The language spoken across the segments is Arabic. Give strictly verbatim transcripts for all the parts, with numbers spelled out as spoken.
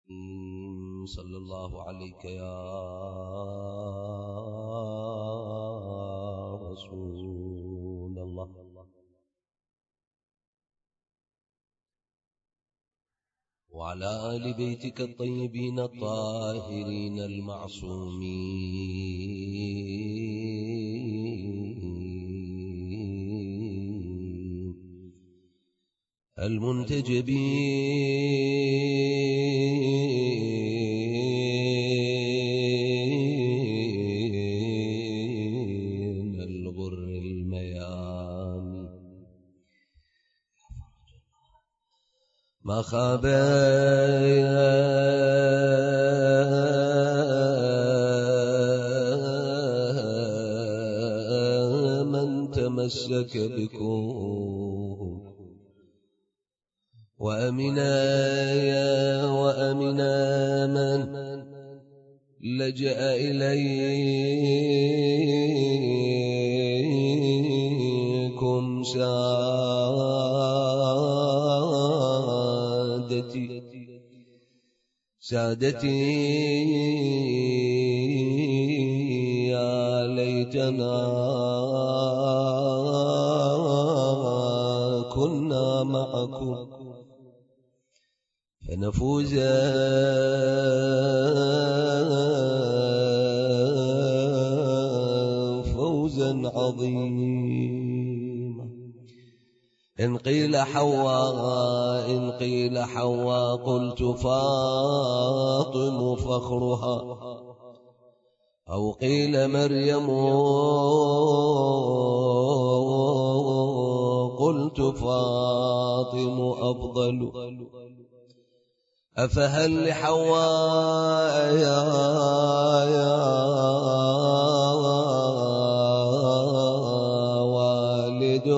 صلى الله عليك يا رسول الله. وعلى آل بيتك الطيبين الطاهرين المعصومين المنتجبين الغر الميامين ما خاب من تمسك بكم وأمنا وأمنا من لجأ إليكم سادتي سادتي يا ليتنا كنا معكم فنفوز فوزا عظيما. إن قيل حواء إن قيل حواء قلت فاطم فخرها، أو قيل مريم قلت فاطم أفضل. أفهل لحواء يا يا والد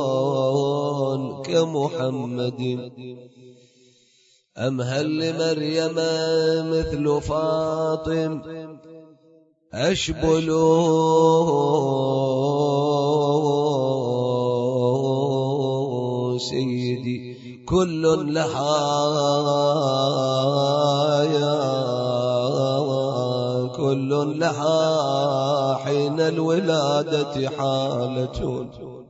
كمحمد، أم هل لمريم مثل فاطم أشبل سيدي كل لها يا كل لها حين الولادة حالة،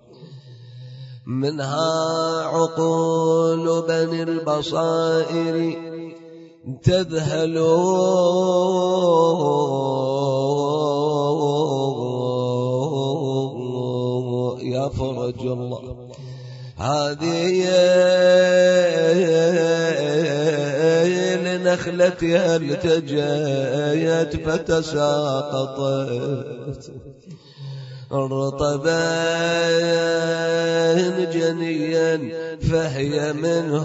منها عقول بني البصائر تذهل يا فرج الله. هذه لنخلتها التجايت فتساقطت رطبا جنيا فهي منه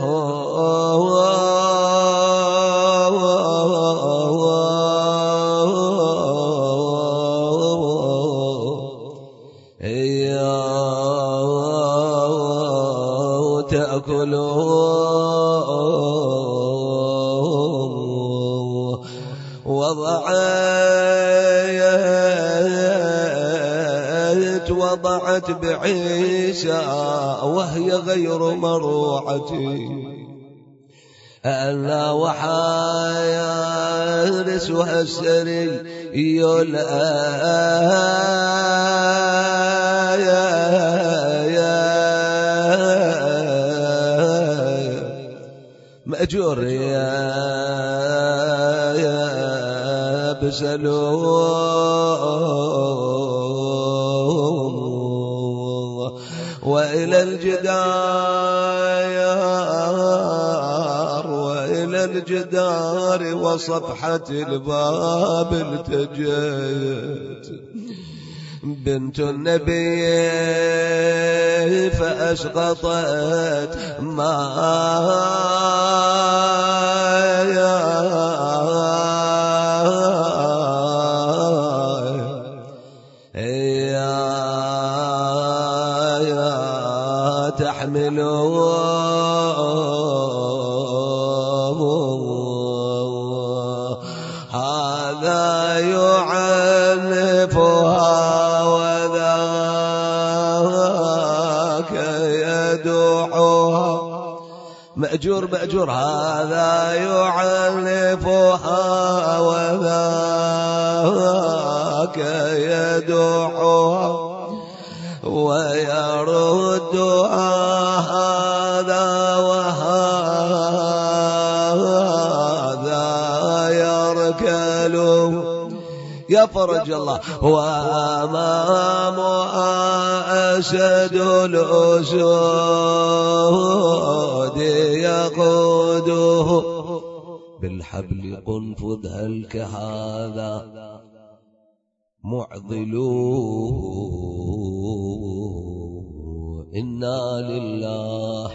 تأكلون وضعت وضعت بعيسى وهي غير مروعة، ألا وحارسها السري مأجور يا يا بسلوم. وإلى الجدار وإلى الجدار وصفحة الباب التجيت بنت النبي فأسقطت ما يا يا تحمل هذا يعنفها مأجور مأجور هذا يعنفها يعرفها وذاك يدعوها ويردها هذا وهذا يركله يا فرج الله. وأمامها أسد الأسود يقوده بالحبل قنفذ هل كهذا معضلوه. إنا لله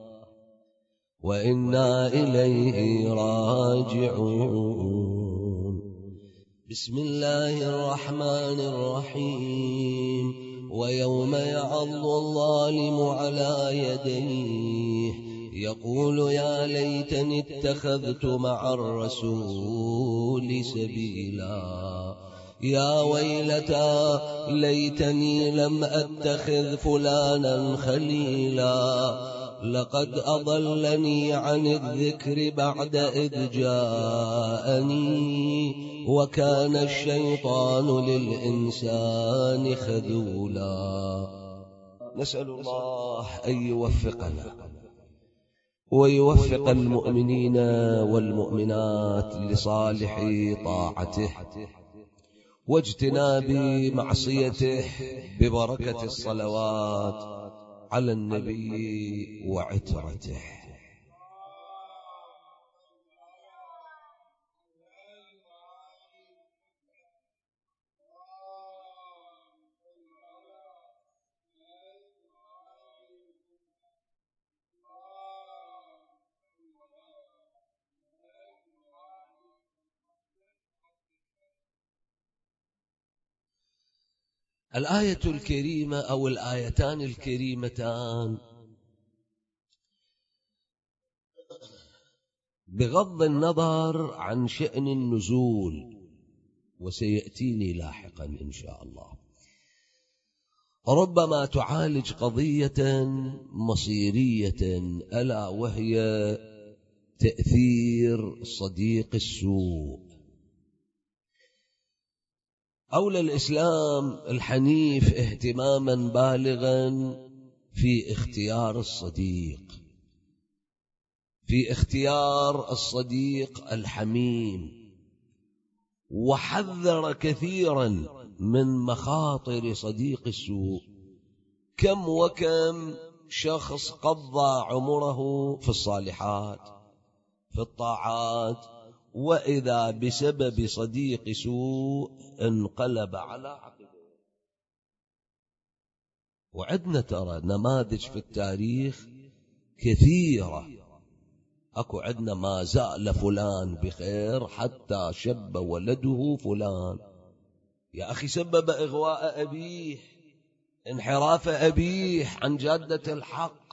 وإنا إليه راجعون. بسم الله الرحمن الرحيم. ويوم يعض الظالم على يديه يقول يا ليتني اتخذت مع الرسول سبيلا يا ويلتى ليتني لم أتخذ فلانا خليلا لقد أضلني عن الذكر بعد إذ جاءني وكان الشيطان للإنسان خذولا. نسأل الله أن يوفقنا ويوفق المؤمنين والمؤمنات لصالح طاعته واجتناب معصيته ببركة الصلوات على النبي وعترته. الآية الكريمة أو الآيتان الكريمتان بغض النظر عن شأن النزول وسيأتيني لاحقا إن شاء الله ربما تعالج قضية مصيرية ألا وهي تأثير صديق السوء. أولى الإسلام الحنيف اهتماما بالغا في اختيار الصديق، في اختيار الصديق الحميم، وحذر كثيرا من مخاطر صديق السوء. كم وكم شخص قضى عمره في الصالحات في الطاعات وإذا بسبب صديق سوء انقلب على عقبه. وعدنا ترى نماذج في التاريخ كثيرة. أكو عدنا ما زال فلان بخير حتى شب ولده فلان. يا أخي سبب إغواء أبيه، انحراف أبيه عن جادة الحق،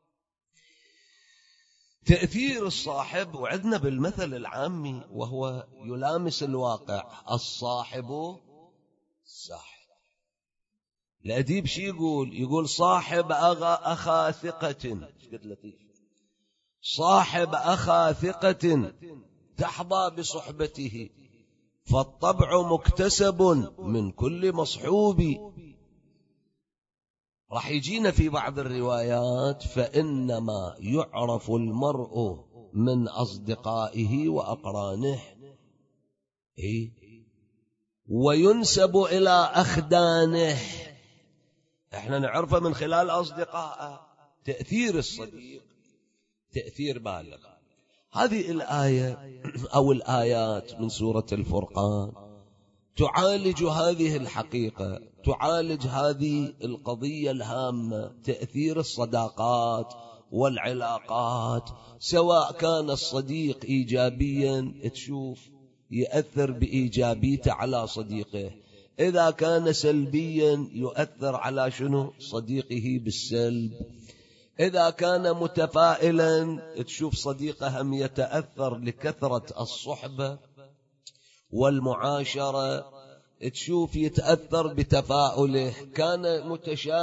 تأثير الصاحب. وعدنا بالمثل العامي وهو يلامس الواقع، الصاحب ساحب. الأديب شي يقول؟ يقول صاحب أغا أخا ثقة، صاحب أخا ثقة تحظى بصحبته، فالطبع مكتسب من كل مصحوب. راح يجينا في بعض الروايات فإنما يعرف المرء من أصدقائه وأقرانه، إيه؟ وينسب إلى أخدانه. احنا نعرفه من خلال أصدقائه. تأثير الصديق تأثير بالغ. هذه الآية أو الآيات من سورة الفرقان تعالج هذه الحقيقة، تعالج هذه القضية الهامة، تأثير الصداقات والعلاقات. سواء كان الصديق إيجابيا تشوف يؤثر بإيجابيته على صديقه، إذا كان سلبيا يؤثر على شنو؟ صديقه بالسلب. إذا كان متفائلا تشوف صديقه هم يتأثر لكثرة الصحبة والمعاشرة، تشوف يتأثر بتفاؤله. كان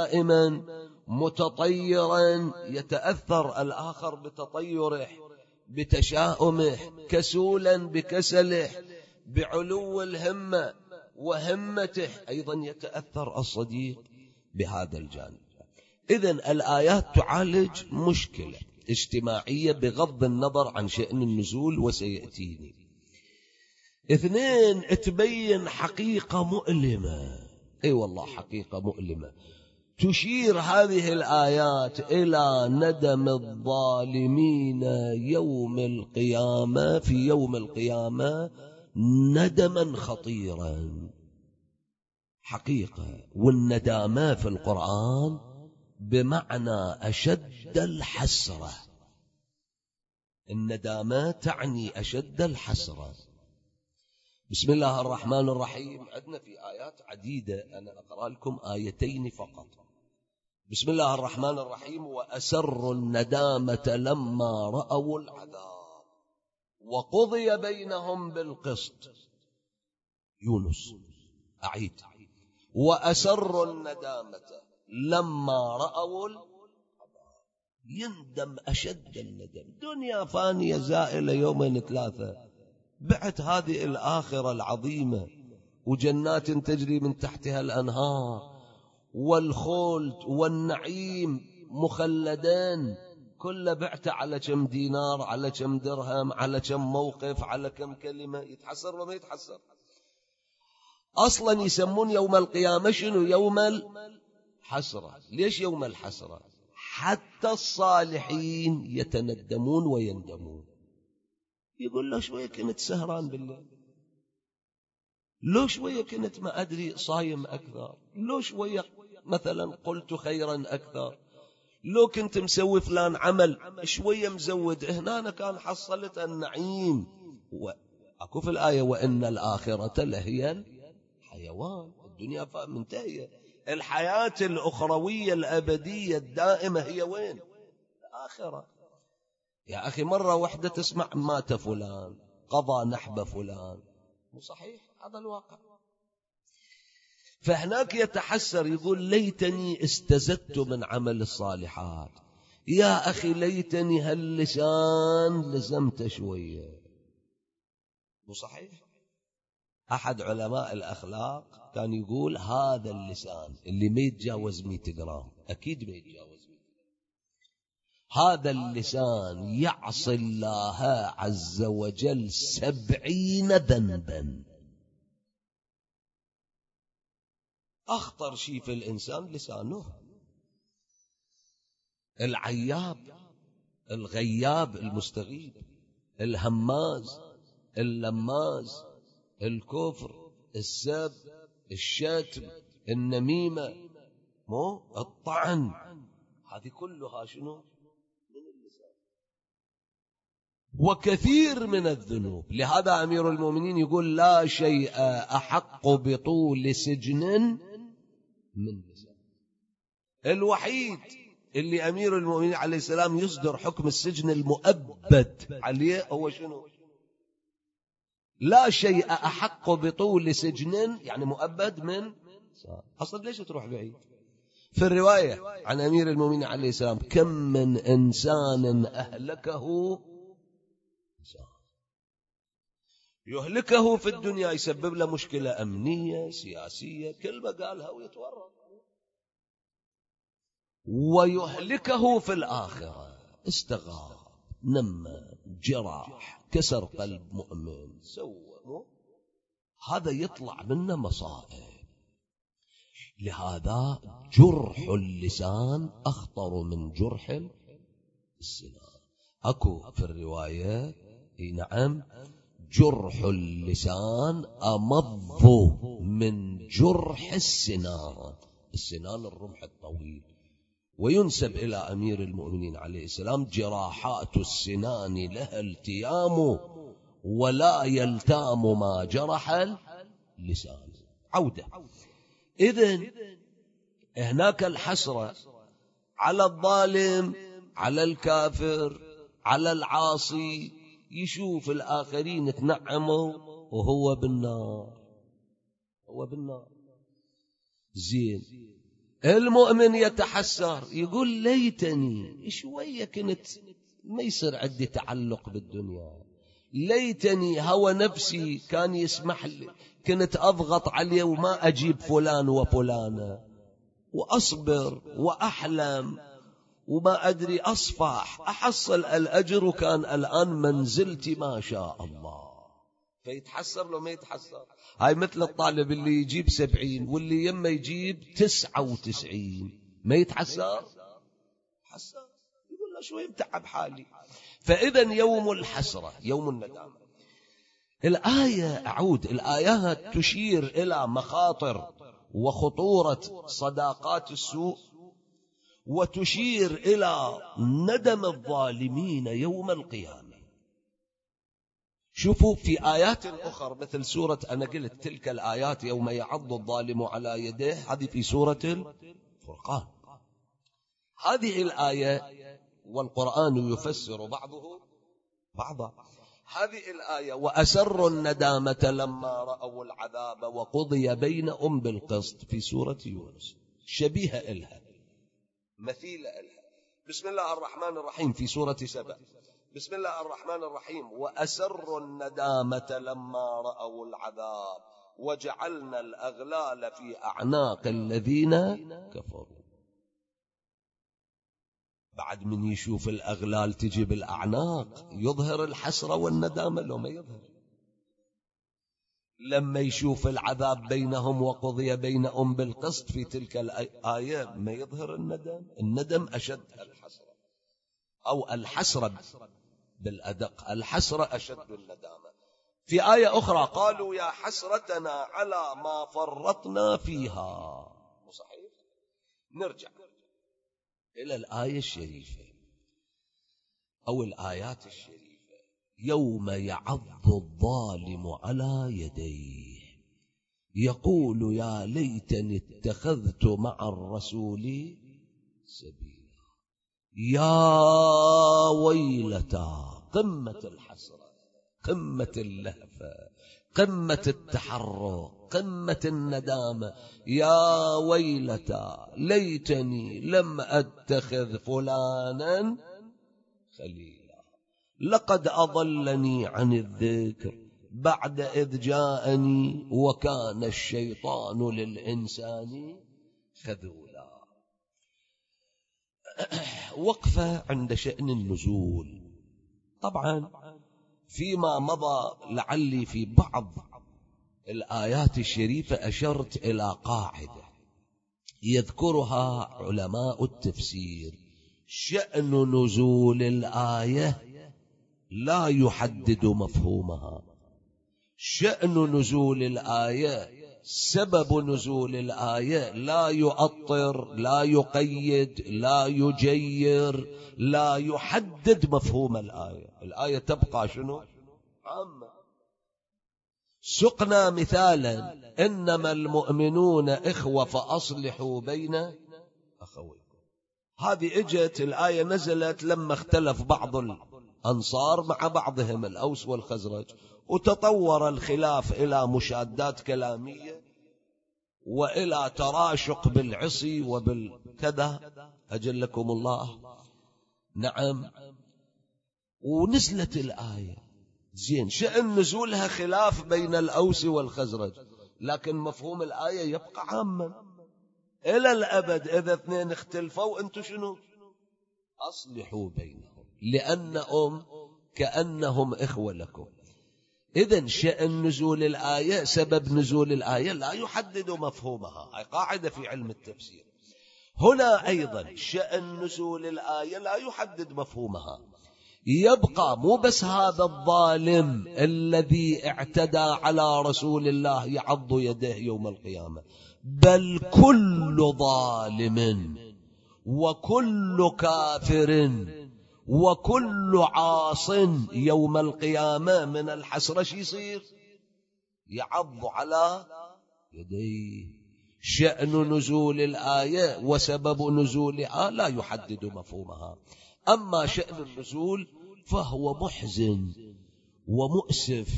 متشائما متطيرا يتأثر الآخر بتطيره. بتشاؤمه، كسولا بكسله، بعلو الهمة وهمته، أيضا يتأثر الصديق بهذا الجانب. إذن الآيات تعالج مشكلة اجتماعية بغض النظر عن شأن النزول وسيأتيني. اثنين، تبين حقيقة مؤلمة، اي والله حقيقة مؤلمة، تشير هذه الآيات إلى ندم الظالمين يوم القيامة، في يوم القيامة ندما خطيرا حقيقة. والندامة في القرآن بمعنى أشد الحسرة، الندامة تعني أشد الحسرة. بسم الله الرحمن الرحيم. عندنا في آيات عديدة، أنا أقرأ لكم آيتين فقط. بسم الله الرحمن الرحيم: وأسروا الندامة لما رأوا العذاب وقضي بينهم بالقسط. يونس. أعيد: وأسروا الندامة لما رأوا العذاب. يندم أشد الندم. دنيا فانية زائلة يومين ثلاثة، بعد هذه الآخرة العظيمة، وجنات تجري من تحتها الأنهار، والخلد والنعيم مخلدين، كل بعت على كم دينار، على كم درهم، على كم موقف، على كم كلمة. يتحسر وما يتحسر؟ أصلا يسمون يوم القيامة شنو؟ يوم الحسرة. ليش يوم الحسرة؟ حتى الصالحين يتندمون ويندمون. يقول له شوية كنت سهران بالليل، لو شوية كنت ما أدري صايم أكثر، لو شوية مثلا قلت خيرا أكثر، لو كنت مسوي فلان عمل شوية مزود هنا، أنا كان حصلت النعيم. وأكو في الآية: وإن الآخرة لهي الحيوان. الدنيا منتهية، الحياة الأخروية الأبدية الدائمة هي وين؟ الآخرة. يا أخي مرة واحدة تسمع مات فلان، قضى نحب فلان، مو صحيح؟ هذا الواقع. فهناك يتحسر، يقول: ليتني استزدت من عمل الصالحات. يا أخي ليتني هاللسان لزمت شوية، مو صحيح؟ أحد علماء الأخلاق كان يقول: هذا اللسان اللي ما يتجاوز مئة جرام، أكيد ما يتجاوز مئة جرام، هذا اللسان يعصي الله عز وجل سبعين ذنبا. أخطر شيء في الإنسان لسانه. العياب، الغياب، المستغيب، الهماز، اللماز، الكفر، السب، الشتم، النميمة، مو الطعن، هذه كلها شنو؟ من اللسان. وكثير من الذنوب. لهذا أمير المؤمنين يقول: لا شيء أحق بطول سجن من لسان. الوحيد اللي أمير المؤمنين عليه السلام يصدر حكم السجن المؤبد عليه هو شنو؟ لا شيء أحق بطول سجن، يعني مؤبد من أصلا. ليش تروح بعيد؟ في الرواية عن أمير المؤمنين عليه السلام: كم من إنسان أهلكه يهلكه في الدنيا، يسبب له مشكلة أمنية سياسية، كلمة قالها ويتورط، ويهلكه في الآخرة، استغاب، نمى، جراح، كسر قلب مؤمن، سوى، هذا يطلع منه مصائب. لهذا جرح اللسان أخطر من جرح السنان. أكو في الرواية: نعم، جرح اللسان أمض من جرح السنان. السنان الرمح الطويل. وينسب إلى أمير المؤمنين عليه السلام: جراحات السنان لها التيام ولا يلتام ما جرح اللسان. عودة. إذن هناك الحسرة على الظالم، على الكافر، على العاصي، يشوف الآخرين تنعموا وهو بالنار، هو بالنار. زين، المؤمن يتحسر، يقول: ليتني شوية كنت ما يصير عندي تعلق بالدنيا. ليتني هوى نفسي كان يسمح لي، كنت أضغط عليه وما أجيب فلان وفلانة، وأصبر وأحلم وما أدري أصفح أحصل الأجر، وكان الآن منزلتي ما شاء الله. فيتحسر لو ما يتحسر. هاي مثل الطالب اللي يجيب سبعين واللي يما يجيب تسعة وتسعين، ما يتحسر؟ حسر، يقول له شوي متعب حالي. فإذا يوم الحسرة، يوم الندامة. الآية أعود، الآيات تشير إلى مخاطر وخطورة صداقات السوء، وتشير إلى ندم الظالمين يوم القيامة. شوفوا في آيات أخرى مثل سورة، أنا قلت تلك الآيات يوم يعض الظالم على يديه، هذه في سورة الفرقان. هذه الآية والقرآن يفسر بعضه بعضا. هذه الآية وأسروا الندامة لما رأوا العذاب وقضي بينهم بالقسط في سورة يونس، شبيهة إلها، مثيلة إلها. بسم الله الرحمن الرحيم في سورة سبأ، بسم الله الرحمن الرحيم: وأسروا الندامة لما رأوا العذاب وجعلنا الأغلال في أعناق الذين كفروا. بعد من يشوف الأغلال تجي بالأعناق يظهر الحسرة والندامة لو ما يظهر. لما يشوف العذاب بينهم وقضي بينهم بالقسط في تلك الآية ما يظهر الندم. الندم أشد الحسرة، أو الحسرة بالأدق، الحسرة أشد الندامة. في آية أخرى قالوا يا حسرتنا على ما فرطنا فيها. صحيح. نرجع إلى الآية الشريفة أو الآيات الشريفة: يوم يعض الظالم على يديه يقول يا ليتني اتخذت مع الرسول سبيلا. يا ويلتى، قمة الحسرة، قمة اللهفة، قمة التحرك، قمة الندامة. يا ويلتى ليتني لم أتخذ فلانا خليلا، لقد أضلني عن الذكر بعد إذ جاءني وكان الشيطان للإنسان خذولا. وقفة عند شأن النزول. طبعا فيما مضى لعلي في بعض الآيات الشريفة أشرت إلى قاعدة يذكرها علماء التفسير: شأن نزول الآية لا يحدد مفهومها. شأن نزول الآية، سبب نزول الآية لا يؤطر، لا يقيد، لا يجير، لا يحدد مفهوم الآية. الآية تبقى شنو؟ عامة. سقنا مثالا: إنما المؤمنون إخوة فأصلحوا بين أخويكم. هذه اجت الآية نزلت لما اختلف بعض الأنصار مع بعضهم، الأوس والخزرج، وتطور الخلاف إلى مشادات كلامية وإلى تراشق بالعصي وبالكذا، أجلكم الله. نعم. ونزلت الآية زين، شأن نزولها خلاف بين الأوس والخزرج، لكن مفهوم الآية يبقى عاما إلى الأبد. إذا اثنين اختلفوا أنتم شنو؟ أصلحوا بينهم، لأنهم كأنهم إخوة لكم. إذن شأن نزول الآية، سبب نزول الآية لا يحدد مفهومها. هاي قاعدة في علم التفسير. هنا أيضا شأن نزول الآية لا يحدد مفهومها. يبقى مو بس هذا الظالم الذي اعتدى على رسول الله يعض يده يوم القيامة، بل كل ظالم وكل كافر وكل عاص يوم القيامة من الحسرة شي يصير؟ يعض على يديه. شأن نزول الآية وسبب نزولها لا يحدد مفهومها. أما شأن النزول فهو محزن ومؤسف،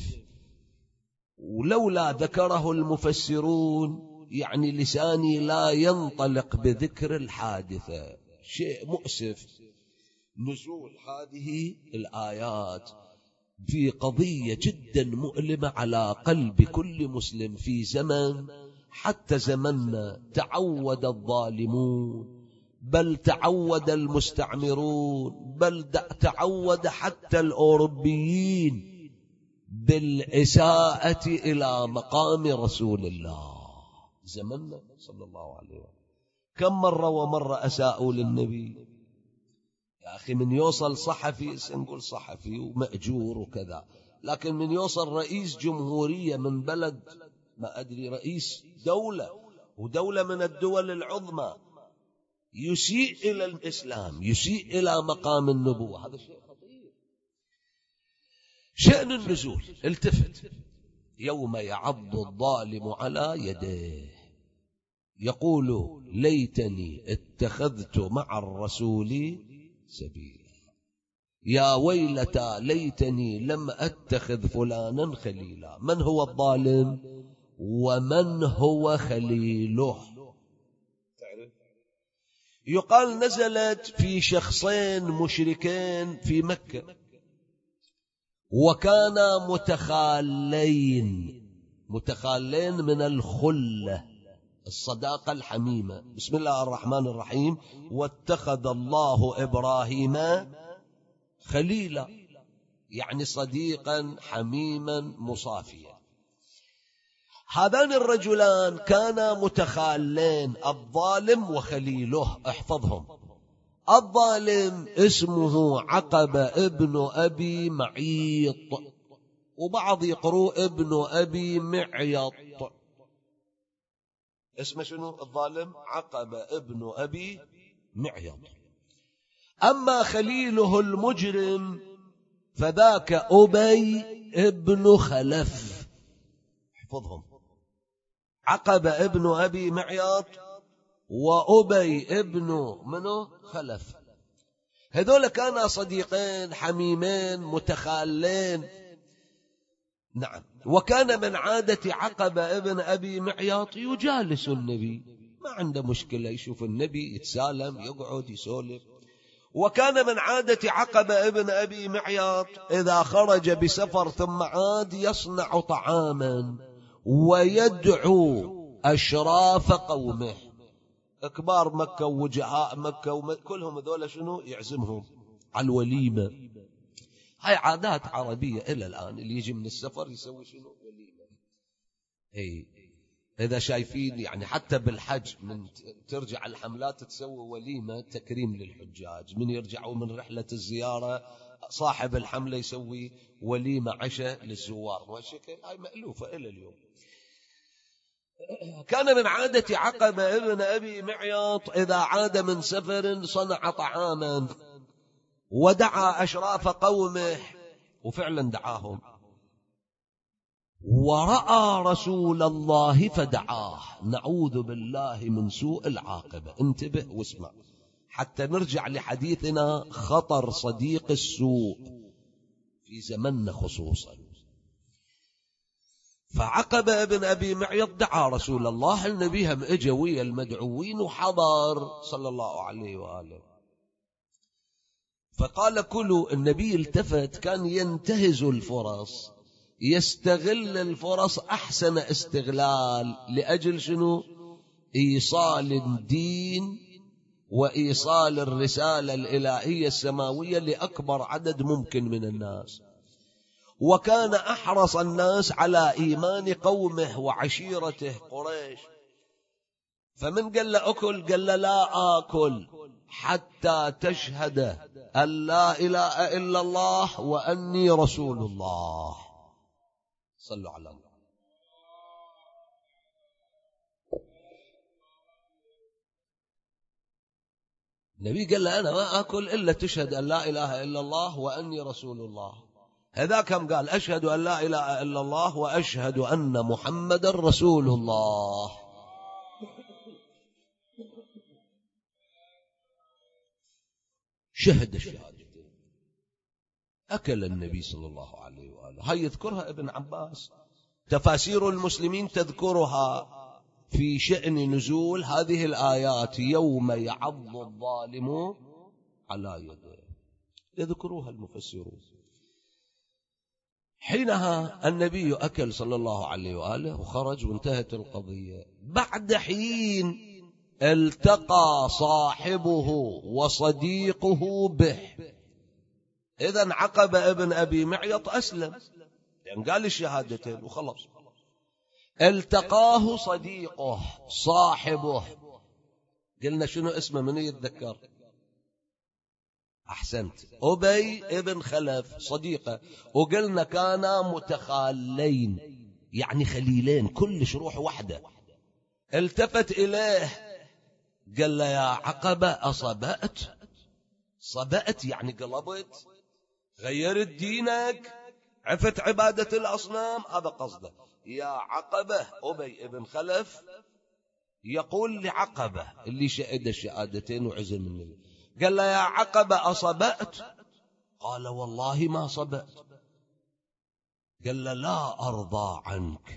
ولولا ذكره المفسرون يعني لساني لا ينطلق بذكر الحادثة. شيء مؤسف نزول هذه الآيات في قضية جدا مؤلمة على قلب كل مسلم في زمن، حتى زمننا، تعود الظالمون، بل تعود المستعمرون، بل تعود حتى الأوروبيين بالإساءة إلى مقام رسول الله. زمننا صلى الله عليه وسلم كم مرة ومرة أساءوا للنبي. يا أخي من يوصل صحفي، سنقول صحفي ومأجور وكذا، لكن من يوصل رئيس جمهورية من بلد ما أدري، رئيس دولة ودولة من الدول العظمى، يسيء إلى الإسلام، يسيء إلى مقام النبوة، هذا شيء خطير. شأن النزول، التفت: يوم يعض الظالم على يديه يقول ليتني اتخذت مع الرسول سبيلا، يا ويلتى ليتني لم أتخذ فلانا خليلا. من هو الظالم ومن هو خليله؟ يقال نزلت في شخصين مشركين في مكة، وكانا متخالين، متخالين من الخلة، الصداقة الحميمة. بسم الله الرحمن الرحيم: واتخذ الله إبراهيم خليلا، يعني صديقا حميما مصافيا. هذان الرجلان كانا متخالين، الظالم وخليله، احفظهم. الظالم اسمه عقبة ابن أبي معيط، وبعض يقروا ابن أبي معيط. اسمه شنو الظالم؟ عقبة ابن أبي معيط. أما خليله المجرم فذاك أبي ابن خلف، احفظهم: عقبة ابن أبي معيط وأبي ابن منه خلف. هذول كانا صديقين حميمين متخالين. نعم. وكان من عادة عقبة ابن أبي معيط يجالس النبي، ما عنده مشكلة، يشوف النبي يتسالم، يقعد يسولف. وكان من عادة عقبة ابن أبي معيط إذا خرج بسفر ثم عاد يصنع طعاما ويدعو أشراف قومه، كبار مكة ووجهاء مكة وكلهم ذولا شنو يعزمهم على الوليمة. هاي عادات عربية إلى الآن، اللي يجي من السفر يسوي شنو؟ وليمة. هي إذا شايفين يعني حتى بالحج من ترجع الحملات تسوي وليمة تكريم للحجاج، من يرجعوا من رحلة الزيارة صاحب الحملة يسوي وليمة عشاء للزوار، وهالشكل هاي مألوفة إلى اليوم. كان من عادة عقبة ابن أبي معيط إذا عاد من سفر صنع طعاما ودعا أشراف قومه، وفعلا دعاهم. ورأى رسول الله فدعاه. نعوذ بالله من سوء العاقبة. انتبه واسمع حتى نرجع لحديثنا خطر صديق السوء في زمننا خصوصا. فعقبة ابن أبي معيط دعا رسول الله، النبي هم اجى ويا المدعوين وحضر صلى الله عليه وآله، فقال كلوا. النبي التفت، كان ينتهز الفرص، يستغل الفرص أحسن استغلال، لأجل شنو؟ إيصال الدين وإيصال الرسالة الإلهية السماوية لأكبر عدد ممكن من الناس. وكان أحرص الناس على إيمان قومه وعشيرته قريش. فمن قال له أكل؟ قال له لا آكل حتى تشهد أن لا إله إلا الله وأني رسول الله. صلوا على الله. النبي قال له أنا ما أكل إلا تشهد أن لا إله إلا الله وأني رسول الله. هذاك هم قال أشهد أن لا إله إلا الله وأشهد أن محمد رسول الله. شهد الشهادتين. أكل النبي صلى الله عليه وآله. هاي يذكرها ابن عباس، تفاسير المسلمين تذكرها في شأن نزول هذه الآيات: يوم يعض الظالم على يده. يذكروها المفسرون. حينها النبي أكل صلى الله عليه وآله وخرج وانتهت القضية. بعد حين التقى صاحبه وصديقه به. إذن عقبة ابن أبي معيط أسلم، يعني قال الشهادتين وخلص. التقاه صديقه صاحبه، قلنا شنو اسمه؟ من يتذكر؟ أحسنت، أبي ابن خلف صديقه. وقلنا كانا متخالين، يعني خليلين، كلش روح واحدة. التفت إليه قال له: يا عقبة أصبأت؟ صبأت يعني قلبت، غيرت دينك، عفت عبادة الأصنام، هذا قصده. يا عقبة، أبي ابن خلف يقول لعقبة اللي شهد الشهادتين وعزم النبي، قال له: يا عقبة أصبأت؟ قال: والله ما صبأت. قال له: لا أرضى عنك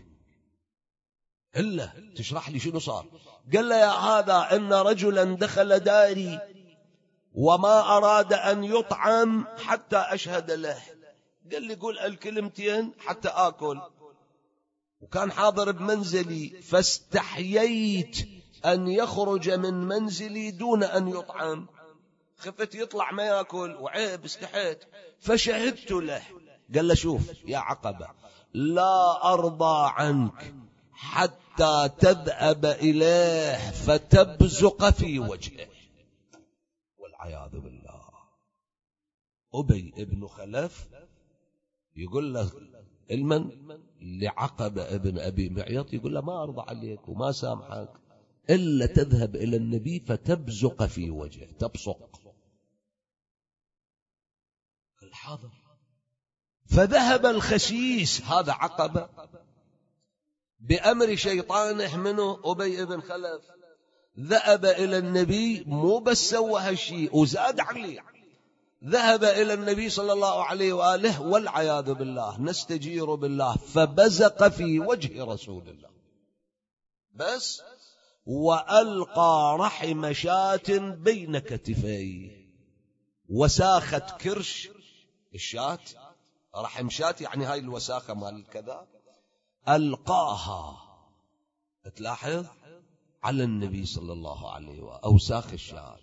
إلا تشرح لي شنو صار. قال له: يا هذا إن رجلا دخل داري وما أراد أن يطعم حتى أشهد له. قال لي: قول الكلمتين حتى آكل. وكان حاضر بمنزلي فاستحييت أن يخرج من منزلي دون أن يطعم، خفت يطلع ما يأكل وعيب، استحيت فشهدت له. قال له: شوف يا عقبة، لا أرضى عنك حتى تذهب إليه فتبزق في وجهه، والعياذ بالله. أبي ابن خلف يقول له المن لعقبة ابن أبي معيط، يقول له: ما أرضى عليك وما سامحك إلا تذهب إلى النبي فتبزق في وجهه. تبصق الحاضر. فذهب الخسيس هذا عقبة بأمر شيطانه منه أبي ابن خلف، ذهب إلى النبي، مو بس سوى هالشيء وزاد عليه، ذهب إلى النبي صلى الله عليه وآله والعياذ بالله، نستجير بالله، فبزق في وجه رسول الله بس، وألقى رحم شاة بين كتفيه، وساخة كرش الشاة، رحم شاة يعني هاي الوساخة مال كذا، ألقاها، تلاحظ، على النبي صلى الله عليه وآله، أوساخ الشاة.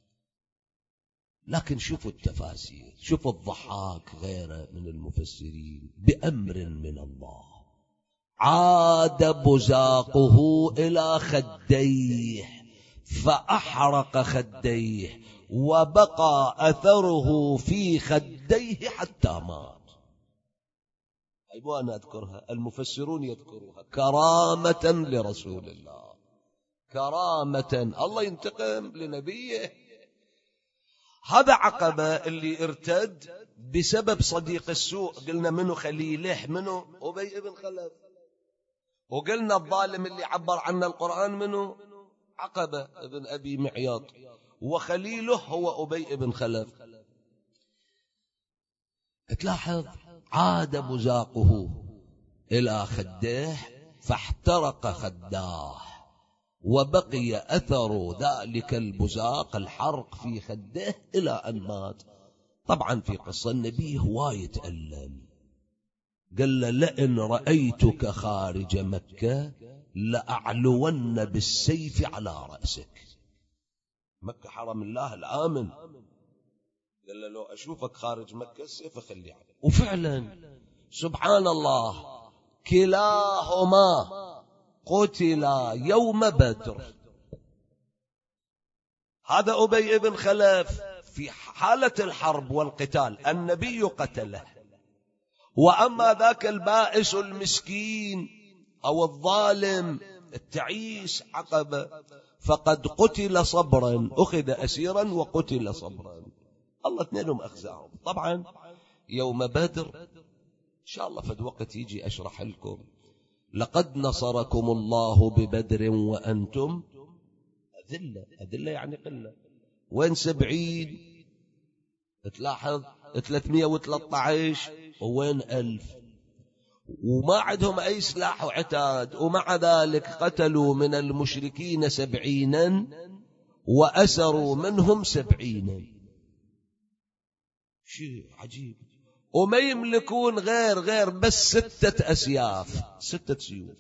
لكن شوفوا التفاسير، شوفوا الضحاك غيره من المفسرين، بأمر من الله عاد بزاقه إلى خديه فأحرق خديه وبقى أثره في خديه حتى مات. أيوة أنا أذكرها، المفسرون يذكروها كرامة لرسول الله، كرامة، الله ينتقم لنبيه. هذا عقبة اللي ارتد بسبب صديق السوء، قلنا منه خليله، منه أبي ابن خلف. وقلنا الظالم اللي عبر عنه القرآن منه عقبة ابن أبي معياط، وخليله هو أبي ابن خلف. تلاحظ عاد بزاقه إلى خديه فاحترق خداه وبقي أثر ذلك البزاق، الحرق في خده، إلى أن مات. طبعا في قصة النبي هواية تألم، قال له: لئن رأيتك خارج مكة لأعلون بالسيف على رأسك. مكة حرم الله الآمن، قال له: لو أشوفك خارج مكة السيف أخلي عليك. وفعلا سبحان الله كلاهما قتل يوم بدر. هذا أبي ابن خلف في حالة الحرب والقتال النبي قتله، وأما ذاك البائس المسكين أو الظالم التعيس عقبة فقد قتل صبرا، أخذ أسيرا وقتل صبرا، الله اثنينهم أخزاهم. طبعا يوم بدر إن شاء الله فد وقت يجي أشرح لكم، لقد نصركم الله ببدر وأنتم أذلة، أذلة يعني قلة، وين سبعين، تلاحظ ثلاثمائة وثلاثة عشر وين ألف، وما عندهم أي سلاح وعتاد، ومع ذلك قتلوا من المشركين سبعينا وأسروا منهم سبعينا. شيء عجيب. وما يملكون غير غير بس ستة أسياف، ستة سيوف.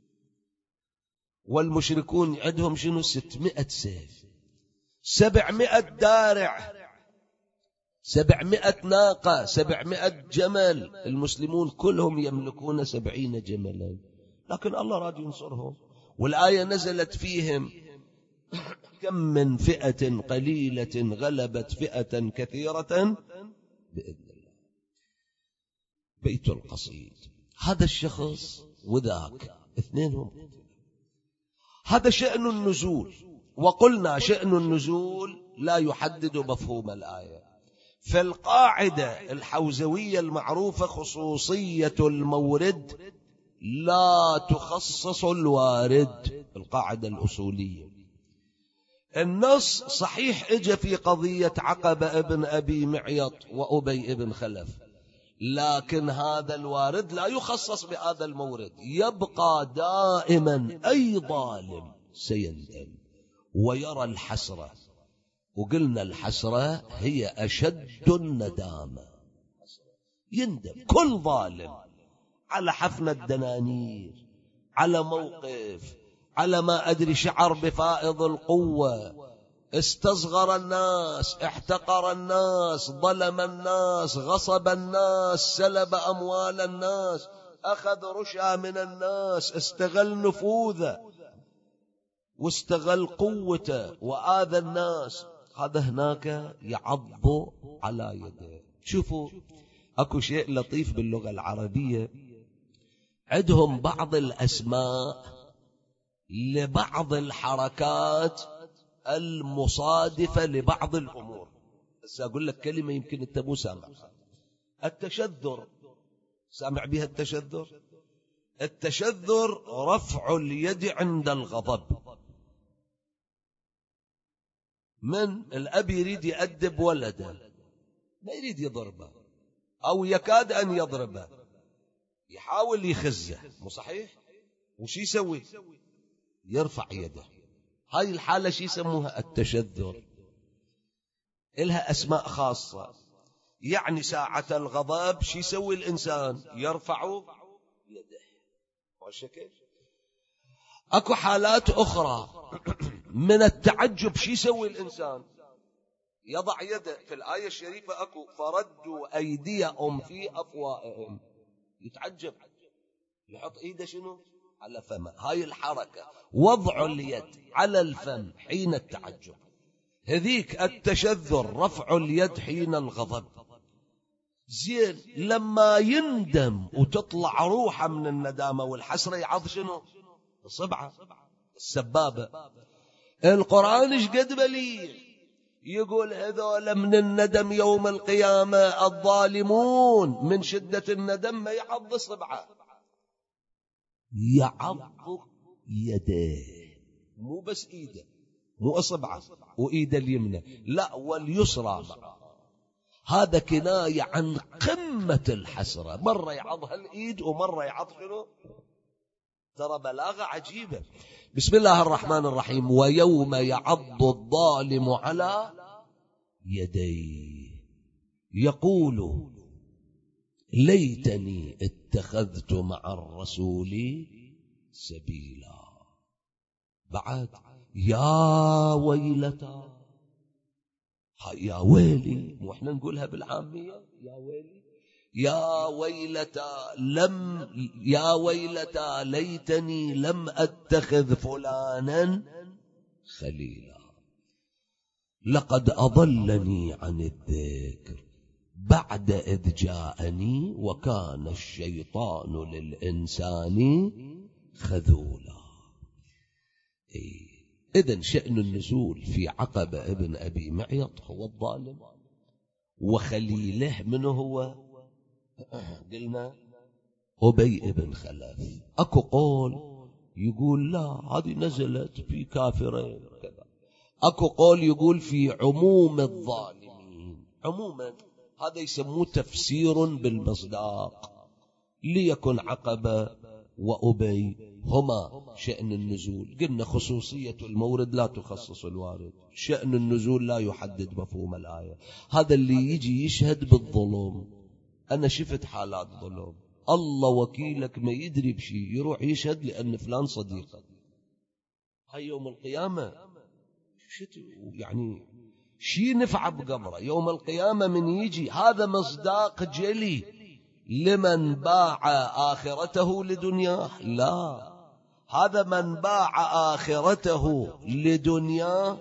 والمشركون عندهم شنو؟ ستمائة سيف، سبعمائة دارع، سبعمائة ناقة، سبعمائة جمل. المسلمون كلهم يملكون سبعين جملا، لكن الله راد ينصرهم. والآية نزلت فيهم: كم من فئة قليلة غلبت فئة كثيرة بإذن الله. بيت القصيد. هذا الشخص وذاك اثنينهم. هذا شأن النزول. وقلنا شأن النزول لا يحدد مفهوم الآية. في القاعدة الحوزوية المعروفة خصوصية المورد لا تخصص الوارد، القاعدة الأصولية. النص صحيح اجى في قضية عقبة ابن أبي معيط وأبي ابن خلف، لكن هذا الوارد لا يخصص بهذا المورد. يبقى دائما أي ظالم سيندم ويرى الحسرة. وقلنا الحسرة هي أشد الندامة. يندم كل ظالم على حفنة دنانير، على موقف، على ما أدري شعر بفائض القوة، استصغر الناس، احتقر الناس، ظلم الناس، غصب الناس، سلب أموال الناس، أخذ رشا من الناس، استغل نفوذه واستغل قوته وآذى الناس. هذا هناك يعض على يده. شوفوا أكو شيء لطيف باللغة العربية، عندهم بعض الأسماء لبعض الحركات المصادفة لبعض الأمور. بس أقول لك كلمة يمكن أنت مو سامع. التشذر، سامع بها التشذر؟ التشذر رفع اليد عند الغضب. من الأب يريد يأدب ولده، ما يريد يضربه أو يكاد أن يضربه، يحاول يخزه، مو صحيح؟ وش يسوي؟ يرفع يده. هاي الحالة شي يسموها؟ التشذر. إلها أسماء خاصة. يعني ساعة الغضب شي يسوي الإنسان؟ يرفع يده. والشكل أكو حالات أخرى من التعجب شي يسوي الإنسان؟ يضع يده. في الآية الشريفة أكو فردوا أيديهم في أفواههم. يتعجب، يحط إيده شنو؟ على فمه. هاي الحركة وضع اليد على الفم حين التعجب، هذيك التشذر، رفع اليد حين الغضب. زين، لما يندم وتطلع روحه من الندامة والحسرة يعض شنو؟ الصبعة، السبابة. القرآن ايش قد بليغ، يقول هذول من الندم يوم القيامة الظالمون من شدة الندم ما يعض صبعه، يعض يديه، مو بس ايده، مو اصبعه وايده اليمنى، لا واليسرى معه. هذا كناية عن قمة الحسرة. مرة يعضها الايد ومرة يعض شنو؟ ترى بلاغة عجيبة. بسم الله الرحمن الرحيم. ويوم يعض الظالم على يديه يقول ليتني اتخذت مع الرسول سبيلا. بعد يا ويلتا، يا ويلي، واحنا نقولها بالعامية يا ويلي، يا ويلتا لم يا ويلتا ليتني لم اتخذ فلانا خليلا لقد اضلني عن الذكر بعد إذ جاءني وكان الشيطان للإنسان خذولا. إيه؟ إذن شأن النزول في عقبة ابن أبي معيط هو الظالم، وخليله من هو؟ قلنا أبي ابن خلف. أكو قول يقول لا هذه نزلت في كافرين كذا. أكو قول يقول في عموم الظالمين. عموما هذا يسموه تفسير بالمصداق. ليكن عقبة وأبي هما شأن النزول. قلنا خصوصية المورد لا تخصص الوارد، شأن النزول لا يحدد مفهوم الآية. هذا اللي يجي يشهد بالظلم، أنا شفت حالات ظلم، الله وكيلك ما يدري بشي يروح يشهد لأن فلان صديقه. هاي يوم القيامة يعني شي نفع بقبره يوم القيامة من يجي. هذا مصداق جلي لمن باع آخرته لدنياه. لا، هذا من باع آخرته لدنياه.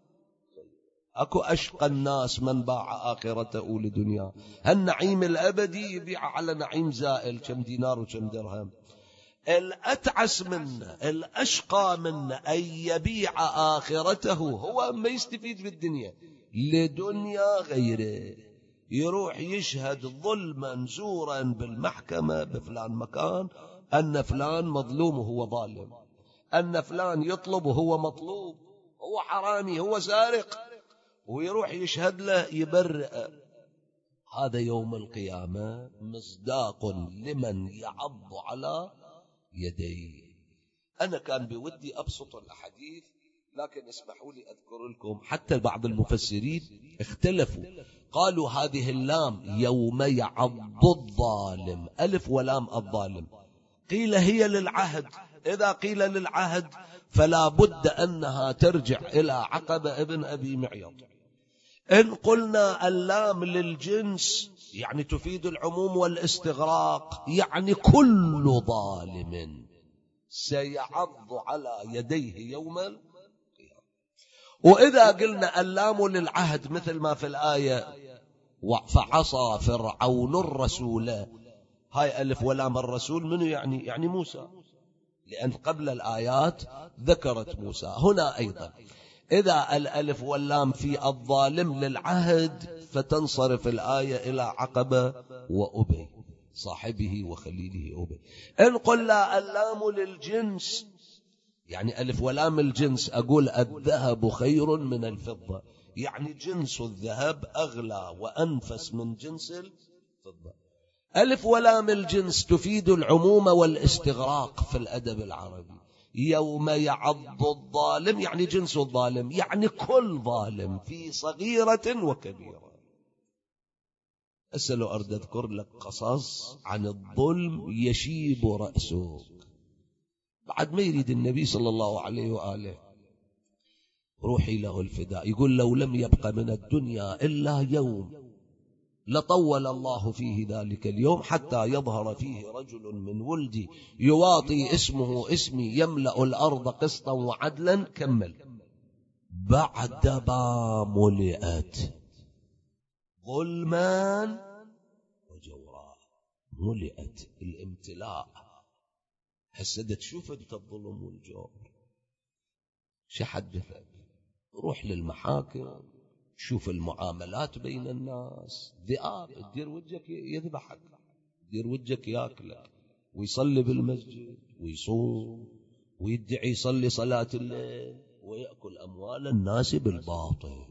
أكو أشقى الناس من باع آخرته لدنياه. النعيم الأبدي يبيع على نعيم زائل، كم دينار وكم درهم. الأتعس منه الأشقى منه أن يبيع آخرته هو ما يستفيد في الدنيا لدنيا غيره. يروح يشهد ظلما زورا بالمحكمة بفلان مكان أن فلان مظلوم وهو ظالم، أن فلان يطلب وهو مطلوب، هو حرامي هو سارق، ويروح يشهد له يبرئ. هذا يوم القيامة مصداق لمن يعض على يديه. أنا كان بودي أبسط الأحاديث، لكن اسمحوا لي أذكر لكم حتى بعض المفسرين اختلفوا، قالوا هذه اللام يوم يعض الظالم، ألف ولام الظالم، قيل هي للعهد. إذا قيل للعهد فلا بد أنها ترجع إلى عقبة ابن أبي معيط. إن قلنا اللام للجنس يعني تفيد العموم والاستغراق، يعني كل ظالم سيعض على يديه يوم القيامة. وإذا قلنا اللام للعهد مثل ما في الآية فعصى فرعون الرسول، هاي ألف ولام الرسول منه يعني يعني موسى، لأن قبل الآيات ذكرت موسى. هنا أيضا إذا الألف واللام في الظالم للعهد فتنصرف الآية إلى عقبة وأبي صاحبه وخليله أبي. إن قلنا اللام للجنس يعني ألف ولام الجنس، أقول الذهب خير من الفضة، يعني جنس الذهب أغلى وأنفس من جنس الفضة. ألف ولام الجنس تفيد العموم والاستغراق في الأدب العربي. يوم يعض الظالم يعني جنس الظالم، يعني كل ظالم في صغيرة وكبيرة. أسأل أرد أذكر لك قصص عن الظلم يشيب رأسه. بعد ما يريد النبي صلى الله عليه وآله روحي له الفداء، يقول لو لم يبق من الدنيا إلا يوم لطول الله فيه ذلك اليوم حتى يظهر فيه رجل من ولدي يواطي اسمه اسمي يملأ الأرض قسطا وعدلا. كمل بعدما ملئت ظلما وجورا. ملئت الامتلاء. هسه تشوف انت الظلم والجور شحدثك، روح للمحاكم شوف المعاملات بين الناس. ذئاب تدير وجهك يذبحك، تدير وجهك ياكلك، ويصلي بالمسجد ويصوم ويدعي يصلي صلاة الليل ويأكل أموال الناس بالباطل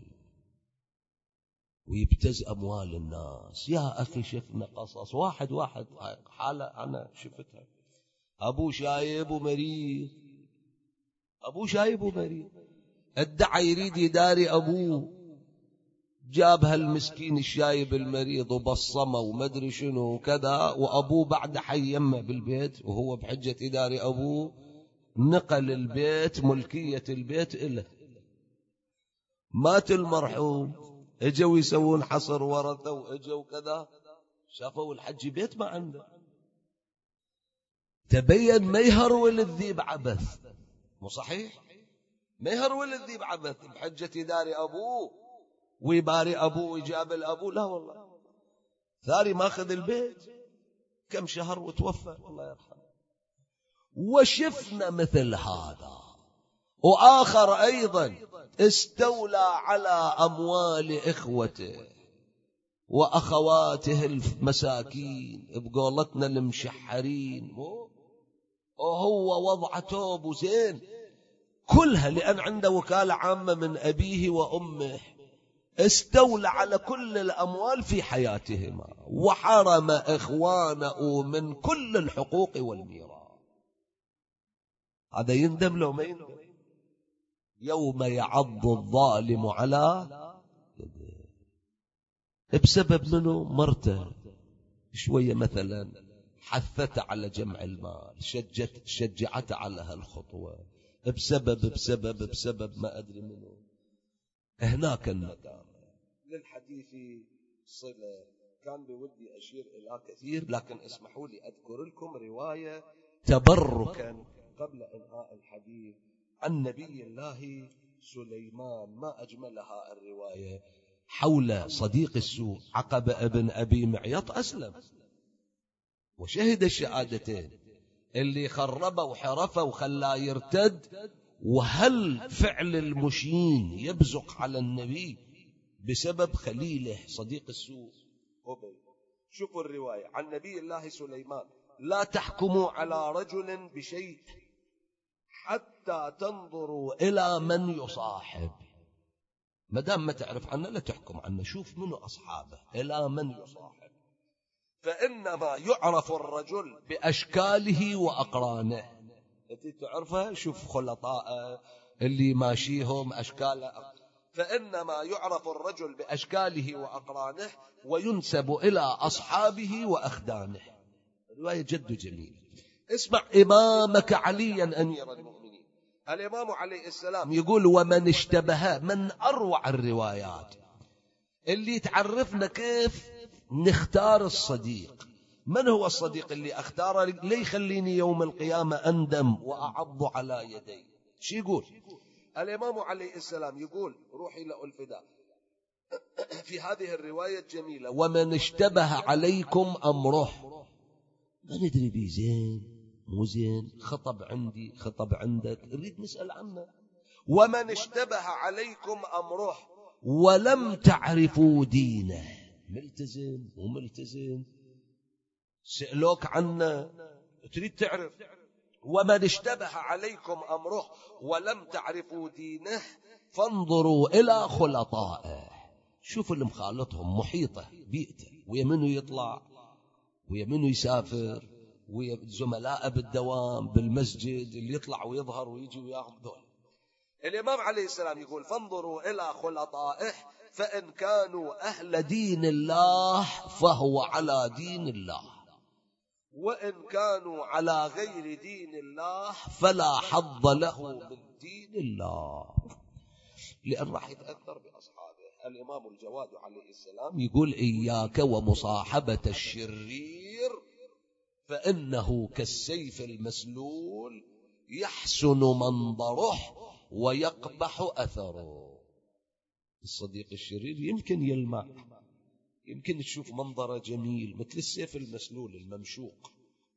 ويبتز أموال الناس. يا أخي شفنا قصص واحد واحد حالة أنا شفتها. أبو شايب ومريض، أبو شايب ومريض ادعى يريد يداري أبوه، جاب هالمسكين الشايب المريض وبصمه ومدري شنو وكذا، وأبوه بعد حي يمه بالبيت وهو بحجة إداري أبوه نقل البيت ملكية البيت إله. مات المرحوم، اجوا يسوون حصر ورثة واجوا كذا، شافوا الحج بيت ما عنده، تبين ما يهرول الذيب عبث. مو صحيح؟ ما يهرول الذيب عبث بحجة إداري أبوه ويباري أبوه ويجاب الأبوه. لا والله، ثاري ماخذ البيت كم شهر وتوفى الله يرحمه. وشفنا مثل هذا. وآخر أيضا استولى على أموال إخوته وأخواته المساكين بقولتنا المشحرين، وهو وضع توب زين كلها لأن عنده وكالة عامة من أبيه وأمه. استولى على كل الأموال في حياتهما وحرم إخوانه من كل الحقوق والميراث. هذا يندم لو ما يندم؟ يوم يعض الظالم على بسبب منه مرته شوية مثلا حثت على جمع المال، شجت شجعت على هالخطوة، بسبب بسبب بسبب ما أدري منه. هناك الندامة. للحديث صلة، كان بودي أشير إلى كثير، لكن اسمحوا لي أذكر لكم رواية تبركا قبل إنهاء الحديث عن نبي الله سليمان. ما أجملها الرواية حول صديق السوء عقبة ابن أبي معيط أسلم وشهد الشهادتين، اللي خربه وحرفه وخلاه يرتد. وهل فعل المشين يبزق على النبي بسبب خليله صديق السوء أبي؟ شوفوا الرواية عن نبي الله سليمان: لا تحكموا على رجل بشيء حتى تنظروا إلى من يصاحب. ما دام ما تعرف عنه لا تحكم عنه، شوف منه أصحابه إلى من يصاحب، فإنما يعرف الرجل بأشكاله وأقرانه. التي تعرفها شوف خلطاء اللي ماشيهم أشكاله، فإنما يعرف الرجل بأشكاله وأقرانه وينسب إلى أصحابه وأخدانه. رواية جد جميلة. اسمع إمامك عليا أمير المؤمنين، الإمام عليه السلام يقول: ومن اشتبه، من أروع الروايات اللي تعرفنا كيف نختار الصديق. من هو الصديق اللي اختاره لي يخليني يوم القيامة أندم وأعض على يدي؟ شو يقول الإمام عليه السلام؟ يقول: روحي لألفدا في هذه الرواية الجميلة: ومن اشتبه عليكم أمره. ما ندري بي زين مو زين، خطب عندي خطب عندك، نريد نسأل عنه. ومن اشتبه عليكم أمره ولم تعرفوا دينه، ملتزم وملتزم، سألوك عنه تريد تعرف. ومن اشتبه عليكم أمره ولم تعرفوا دينه فانظروا إلى خلطائه. شوفوا اللي مخالطهم، محيطه بيئته، ويمنه يطلع ويمنه يسافر، وزملاء بالدوام بالمسجد اللي يطلع ويظهر ويجي وياهم دول. الإمام عليه السلام يقول: فانظروا إلى خلطائه فإن كانوا أهل دين الله فهو على دين الله، وإن كانوا على غير دين الله فلا حظ له من دين الله، لأن راح يتأثر بأصحابه. الإمام الجواد عليه السلام يقول: إياك ومصاحبة الشرير فإنه كالسيف المسلول يحسن منظره ويقبح أثره. الصديق الشرير يمكن يلمع، يمكن تشوف منظره جميل مثل السيف المسلول الممشوق،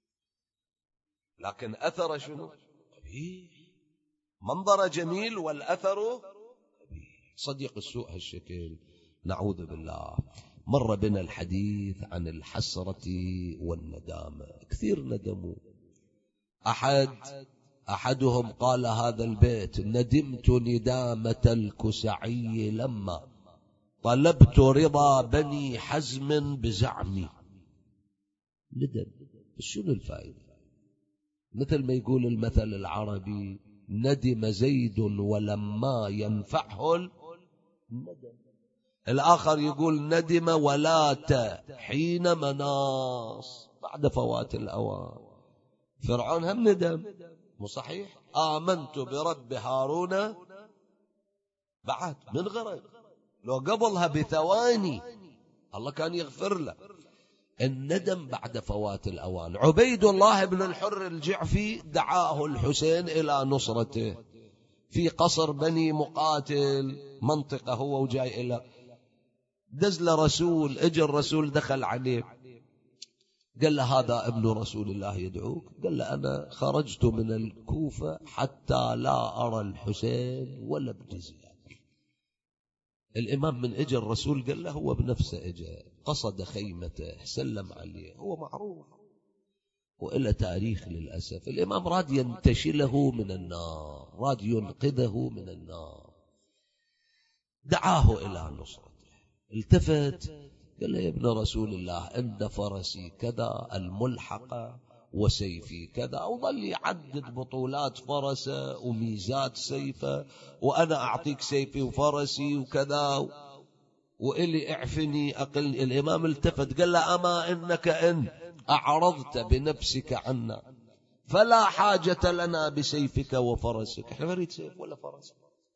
لكن أثره شنو؟ قبيح. منظره جميل والأثر قبيح. صديق السوء هالشكل، نعوذ بالله. مر بنا الحديث عن الحسرة والندامة، كثير ندموا. أحد أحدهم قال هذا البيت: ندمت ندامة الكسعي لما طلبت رضا بني حزم بزعمي. ندم، شنو الفائدة؟ مثل ما يقول المثل العربي: ندم زيد ولما ينفعه الندم. الآخر يقول: ندم ولات حين مناص، بعد فوات الأوان. فرعون هم ندم، مو صحيح؟ آمنت برب هارون بعد من غرق، لو قبلها بثواني الله كان يغفر له. الندم بعد فوات الأوان. عبيد الله بن الحر الجعفي دعاه الحسين إلى نصرته في قصر بني مقاتل، منطقة هو وجاي إلى دزل رسول. اجى الرسول دخل عليه قال له: هذا ابن رسول الله يدعوك. قال له: أنا خرجت من الكوفة حتى لا أرى الحسين ولا ابن زياد. الإمام من اجى الرسول قال له، هو بنفسه اجى، قصد خيمته، سلم عليه، هو معروف وإلى تاريخ للأسف. الإمام راد ينتشله من النار، راد ينقذه من النار، دعاه إلى نصرته. التفت قال له: يا ابن رسول الله، إن فرسي كذا الملحقة وسيفي كذا، وظل يعدد بطولات فرسه وميزات سيفه، وأنا أعطيك سيفي وفرسي وكذا، وإلي اعفني أقل. الإمام التفت قال له: أما إنك إن أعرضت بنفسك عنا فلا حاجة لنا بسيفك وفرسك، احنا نريد سيف ولا فرس.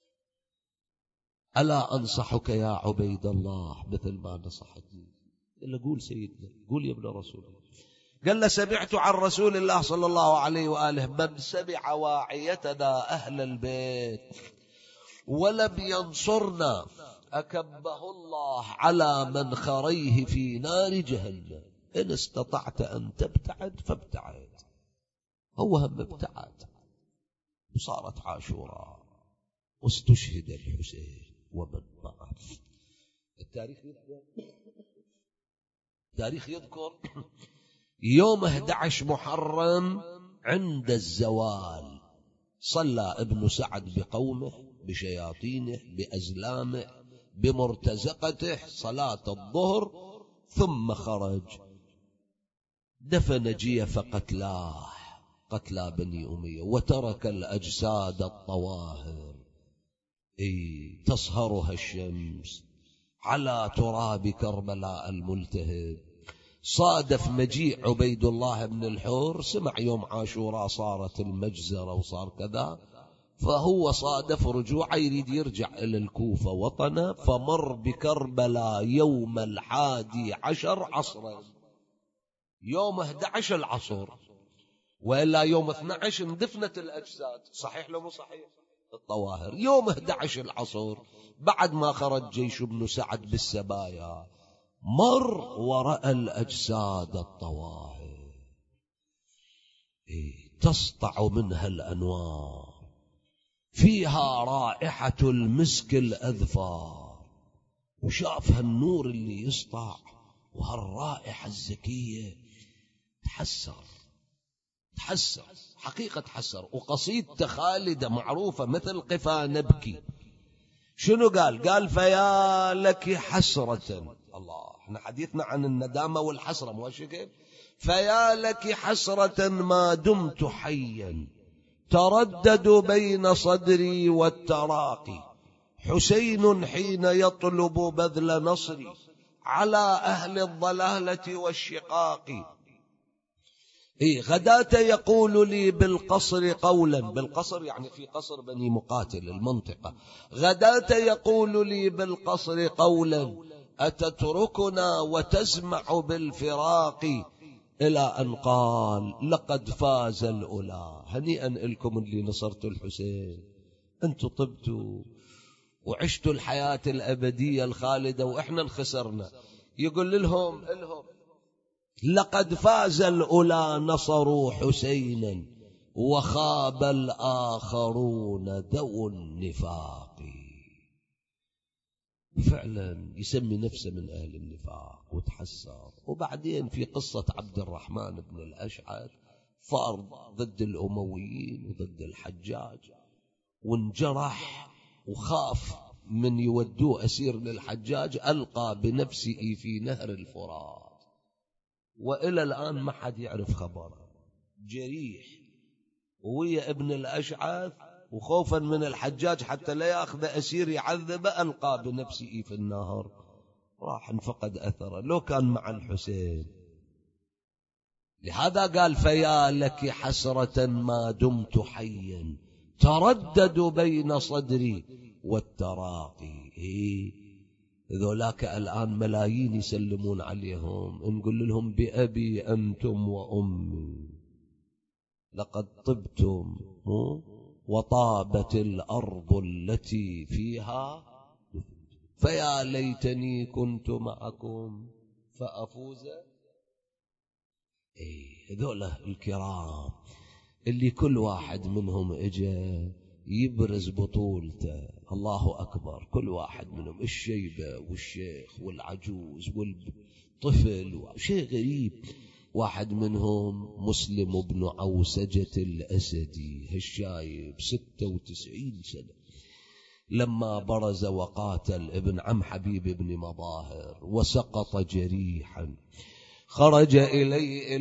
ألا أنصحك يا عبيد الله مثل ما نصحتني؟ قال له: قول سيدنا، قول يا ابن رسول الله. قال له: سمعت عن رسول الله صلى الله عليه وآله: من سمع واعيتنا أهل البيت ولم ينصرنا أكبه الله على منخريه في نار جهنم. إن استطعت أن تبتعد فابتعد. هو هم ابتعد، وصارت عاشوراء، واستشهد الحسين ومن معه. التاريخ يذكر التاريخ يذكر يوم أحد عشر محرم عند الزوال صلى ابن سعد بقومه بشياطينه بأزلامه بمرتزقته صلاة الظهر، ثم خرج دفن جيف قتلاه قتلى بني أمية، وترك الأجساد الطواهر إيه تصهرها الشمس على تراب كربلاء الملتهب. صادف مجيء عبيد الله بن الحور، سمع يوم عاشوراء صارت المجزرة وصار كذا، فهو صادف رجوع، يريد يرجع إلى الكوفة وطنه، فمر بكربلاء يوم الحادي عشر عصرا، يوم أحد عشر العصر، وإلا يوم اثني عشر اندفنت الأجساد. صحيح لو مو صحيح؟ الطواهر يوم أحد عشر العصر بعد ما خرج جيش ابن سعد بالسبايا، مر ورأى الأجساد الطواهر إيه تسطع منها الأنوار، فيها رائحة المسك الأذفار، وشاف هالنور اللي يسطع وهالرائحة الزكية، تحسر تحسر حقيقة تحسر. وقصيدة خالدة معروفة مثل قفا نبكي. شنو قال؟ قال: فيا لك حسرة. الله، احنا حديثنا عن الندامة والحسرة مو كيف؟ فيا لك حسرة ما دمت حيا تردد بين صدري والتراقي، حسين حين يطلب بذل نصري على أهل الضلالة والشقاق. إيه غداة يقول لي بالقصر قولا، بالقصر يعني في قصر بني مقاتل المنطقة، غداة يقول لي بالقصر قولا أتتركنا وتسمع بالفراق، إلى أن قال: لقد فاز الأولى. هنيئا لكم اللي نصرتوا الحسين، أنتوا طبتوا وعشتوا الحياة الأبدية الخالدة وإحنا انخسرنا. يقول لهم لهم لقد فاز الأولى نصروا حسينا وخاب الآخرون ذو النفاق. فعلا يسمي نفسه من أهل النفاق وتحسر. وبعدين في قصة عبد الرحمن بن الأشعث، صار ضد الأمويين وضد الحجاج، وانجرح وخاف من يودوه أسير للحجاج، ألقى بنفسه في نهر الفرات، وإلى الآن ما حد يعرف خبره. جريح ويا ابن الأشعث، وخوفا من الحجاج حتى لا يأخذ أسير يعذب، ألقى بنفسه في النهر، راح انفقد أثره. لو كان مع الحسين. لهذا قال: فيا لك حسرة ما دمت حيا تردد بين صدري والتراقي. إيه ذولاك الآن ملايين يسلمون عليهم، نقول لهم: بأبي أنتم وأمي لقد طبتم وطابت الأرض التي فيها، فيا ليتني كنت معكم فأفوز. إيه ذولا الكرام اللي كل واحد منهم إجا يبرز بطولته. الله أكبر. كل واحد منهم، الشيبة والشيخ والعجوز والطفل، شيء غريب. واحد منهم مسلم بن عوسجة الأسدي، هالشايب ستة وتسعين سنة، لما برز وقاتل ابن عم حبيب بن مظاهر وسقط جريحا، خرج إليه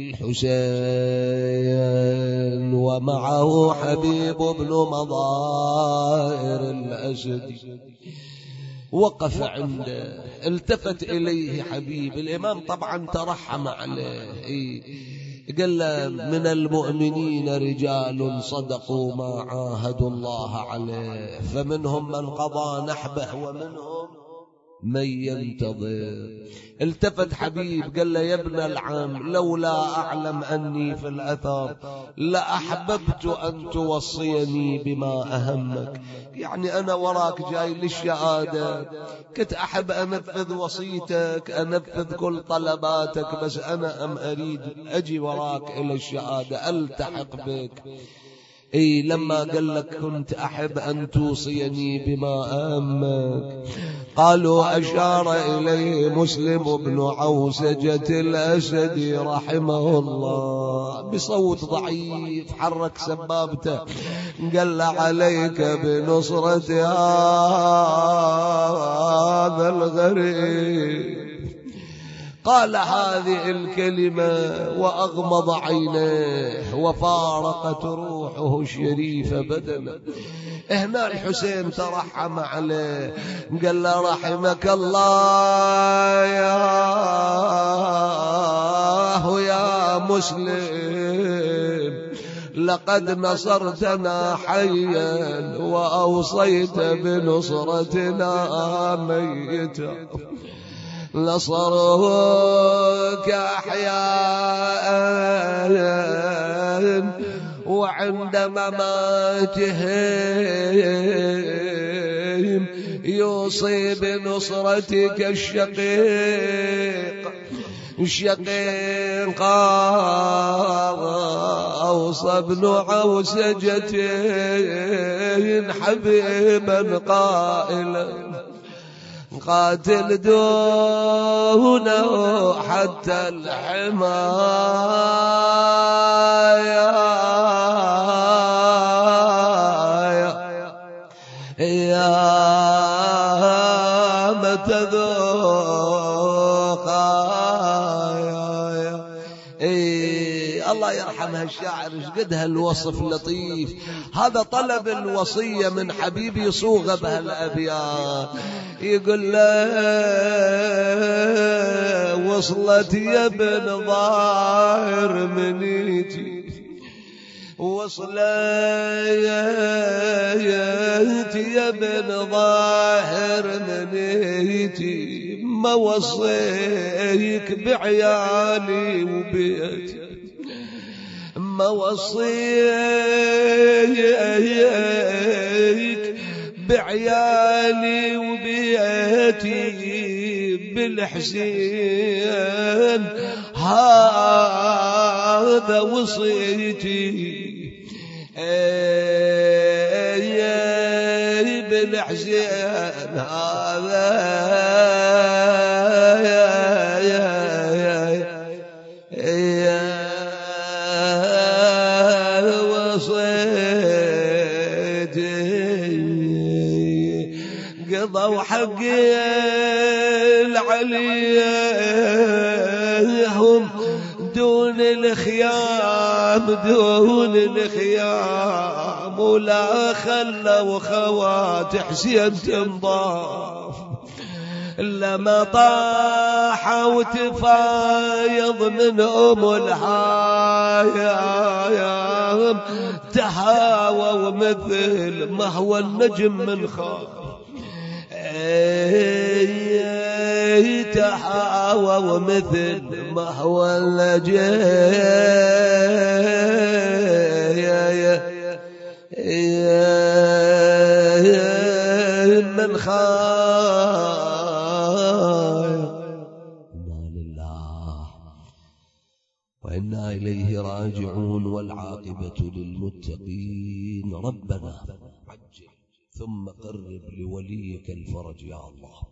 الحسين ومعه حبيب بن مضائر الأسدي، وقف عنده، التفت إليه حبيب. الإمام طبعا ترحم عليه، قال له من المؤمنين رجال صدقوا ما عاهدوا الله عليه، فمنهم من قضى نحبه ومنهم من ينتظر. التفت حبيب قال له يا ابن العم، لولا أعلم أني في الأثر لأحببت أن توصيني بما أهمك، يعني أنا وراك جاي للشهادة، كنت أحب أنفذ وصيتك، أنفذ كل طلباتك، بس أنا أم أريد أجي وراك إلى الشهادة ألتحق بك. إيه لما قال لك كنت أحب أن توصيني بما أهمك، قالوا أشار إليه مسلم بن عوسجة الأسدي رحمه الله بصوت ضعيف، حرك سبابته، قال عليك بنصرة هذا الغريب. قال هذه الكلمة وأغمض عينيه وفارقت روحه الشريفة بدنه. هنا الحسين ترحم عليه، قال له رحمك الله يا يا مسلم، لقد نصرتنا حيا وأوصيت بنصرتنا ميتا، نصروك أحياء وعند مماتهم يوصي بنصرتك الشقيق. الشقيق أوصى بن عوسجة حبيبا قائلا قاتل دونه حتى الحماية، يا متذوق الله يرحم هالشاعر، ايش قد هالوصف لطيف. هذا طلب الوصية من حبيبي يصوغ بها الأبيات، يقول له وصلت يا ابن ظاهر منيتي، وصلت يا ابن ظاهر منيتي، ما وصيك بعيالي وبيتي، ما وصيك بعيالي وبيتي، بالحسين هذا وصيتي، اي بالحسين هذا قضوا حق العليهم دون الخيام دون الخيام، ولا خلوا خوات حسين تنضاف، لما طاح وتفايض من أم الحيام، تهاوى مثل ما هو النجم من خاف، تهاوى مثل ما هو النجم من خاف. إنا لله وإنا إليه راجعون، والعاقبة للمتقين. ربنا عجل ثم قرب لوليك الفرج يا الله.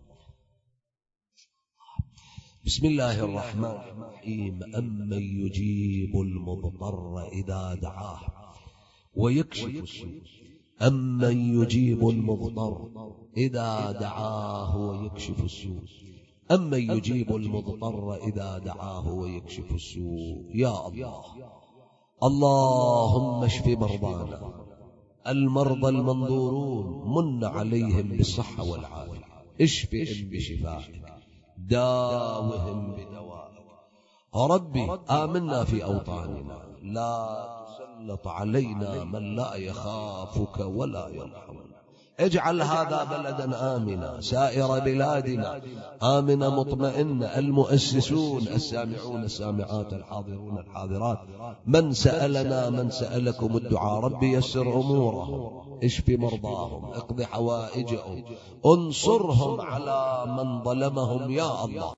بسم الله الرحمن الرحيم. أمن يجيب المضطر إذا دعاه ويكشف السوء، أمن يجيب المضطر إذا دعاه ويكشف السوء، أمن يجيب المضطر إذا دعاه ويكشف السوء. يا الله، اللهم اشف مرضانا المرضى المنظورون، من عليهم بالصحة والعافية، اشفهم بشفائك، داوهم بدوائك. ربي آمنا في أوطاننا، لا تسلط علينا من لا يخافك ولا يرحمنا. اجعل هذا بلدا آمنا، سائر بلادنا آمنا مطمئنا. المؤسسون، السامعون السامعات، الحاضرون الحاضرات، من سألنا من سألكم الدعاء، ربي يسر أمورهم، اشف مرضاهم، اقض حوائجهم، انصرهم على من ظلمهم يا الله.